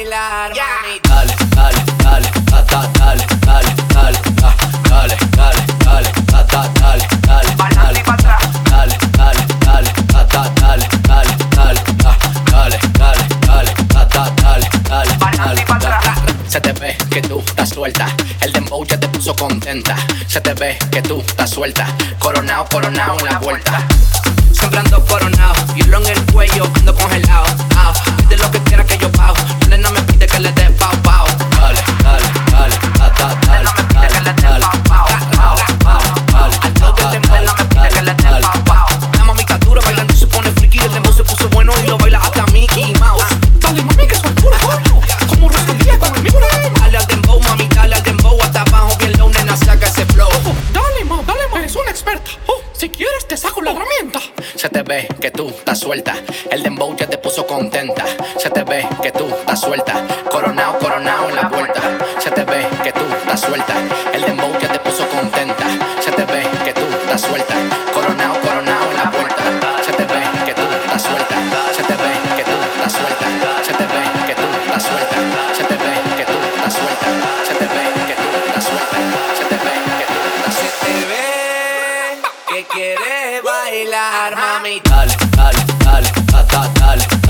bailar, mami. Dale, dale, dale, dale, dale, dale, dale, dale, dale, dale, dale, Pa'lante y pa' atrás. dale, dale, dale, dale, dale, dale, dale, dale, dale, dale, dale, Pa'lante y pa' atrás. Se te ve que tú estás suelta, el dembow ya te puso contenta. Se te ve que tú estás suelta, coronao, coronao en la vuelta. Siempre ando coronao, hielo en el cuello, ando congelado. Pide lo que quiera que yo pago, la nena me pide que le dé pao pao. Dale, dale, dale, dale, Nena me pide que le dé pao, pao, pao, pao. Al todo del dembow, nena me pide que le dé pao, pao. La mamita dura bailando se pone friki, el dembow se puso bueno y lo baila hasta Mickey Mouse. Dale mami que soy puro bueno, como Rosalía con el mismo ritmo. Dale al dembow, mami, dale al dembow, hasta abajo bien low, nena, saca ese flow. Dale ma, eres una experta. Si quieres te saco la herramienta. Se te ve que tú estás suelta, el dembow ya te puso contenta. Se te ve que tú estás suelta, coronao, coronao en la vuelta. Se te ve que tú estás suelta, el dembow ya te puso contenta. Se te ve que tú estás suelta, coronao, coronao en la vuelta. Se te ve que tú estás suelta, se te ve que tú estás suelta, se te ve que tú estás suelta, se te ve que tú estás suelta, se te ve que tú estás suelta, se te ve que tú estás suelta. Se te ve que quieres bailar, mami. Dale, dale, dale, dale, dale.